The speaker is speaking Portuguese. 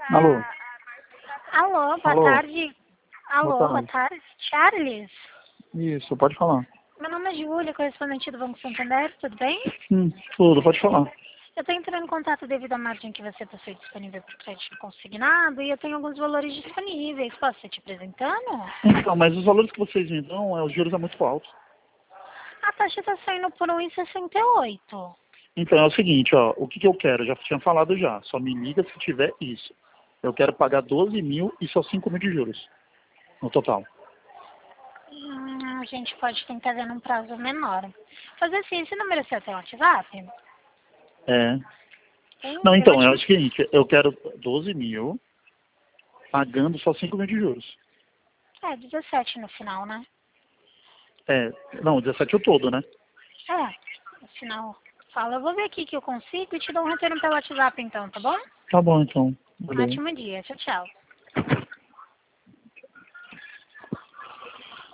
Alô? Alô, boa Alô? tarde. Alô, Boa boa tarde. tarde. Charles? Isso, pode falar. Meu nome é Júlia, correspondente do Banco Santander, tudo bem? Tudo, pode falar. Eu estou entrando em contato devido à margem que você possui disponível para o crédito consignado e eu tenho alguns valores disponíveis. Posso estar te apresentando? Então, mas os valores que vocês me dão, os juros são muito altos. A taxa está saindo por 1,68. Então, é o seguinte, ó, o que que eu quero? Já tinha falado já, só me liga se tiver isso. Eu quero pagar 12 mil e só 5 mil de juros, no total. A gente pode tentar ver num prazo menor. Fazer assim, esse número é seu tem WhatsApp? É. Tem, Não, eu vou então, é o te... seguinte, eu quero 12 mil, pagando só 5 mil de juros. É, 17 no final, né? É, não, 17 o todo, né? É, no final. Fala, eu vou ver aqui que eu consigo e te dou um retorno pelo WhatsApp então, tá bom? Tá bom, então. Valeu. Ótimo dia, tchau, tchau.